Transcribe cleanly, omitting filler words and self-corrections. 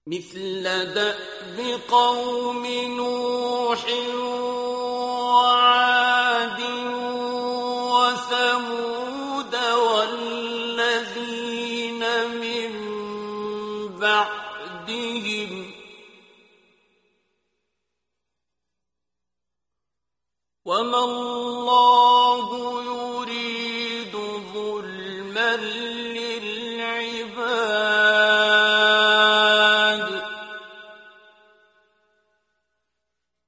مثل دأب قوم نوح وعاد وثمود والذين من بعدهم وما الله يريد ظلما للعباد